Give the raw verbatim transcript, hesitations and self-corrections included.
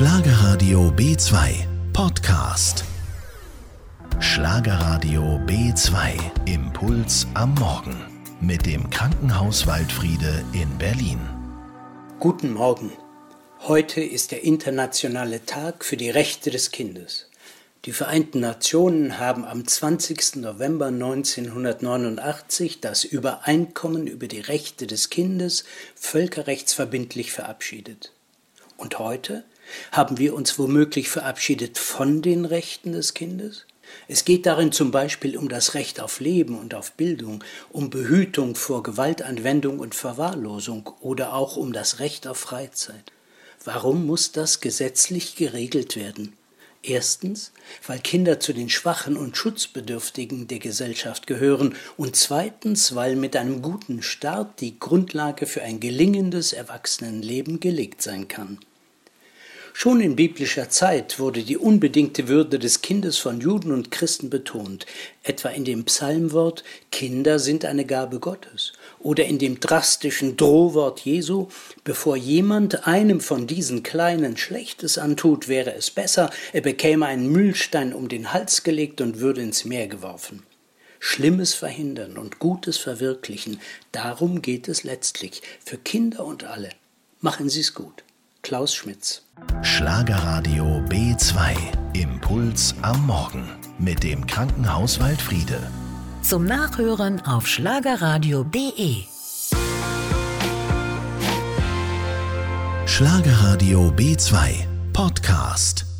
Schlagerradio B zwei Podcast. Schlagerradio B zwei Impuls am Morgen mit dem Krankenhaus Waldfriede in Berlin. Guten Morgen. Heute ist der internationale Tag für die Rechte des Kindes. Die Vereinten Nationen haben am zwanzigsten November neunzehnhundertneunundachtzig das Übereinkommen über die Rechte des Kindes völkerrechtsverbindlich verabschiedet. Und heute haben wir uns womöglich verabschiedet von den Rechten des Kindes? Es geht darin zum Beispiel um das Recht auf Leben und auf Bildung, um Behütung vor Gewaltanwendung und Verwahrlosung oder auch um das Recht auf Freizeit. Warum muss das gesetzlich geregelt werden? Erstens, weil Kinder zu den Schwachen und Schutzbedürftigen der Gesellschaft gehören und zweitens, weil mit einem guten Start die Grundlage für ein gelingendes Erwachsenenleben gelegt sein kann. Schon in biblischer Zeit wurde die unbedingte Würde des Kindes von Juden und Christen betont, etwa in dem Psalmwort »Kinder sind eine Gabe Gottes« oder in dem drastischen Drohwort Jesu »Bevor jemand einem von diesen Kleinen Schlechtes antut, wäre es besser, er bekäme einen Mühlstein um den Hals gelegt und würde ins Meer geworfen«. Schlimmes verhindern und Gutes verwirklichen, darum geht es letztlich, für Kinder und alle. Machen Sie es gut. Klaus Schmitz. Schlagerradio B zwei Impuls am Morgen mit dem Krankenhaus Waldfriede. Zum Nachhören auf schlagerradio punkt de. Schlagerradio B zwei Podcast.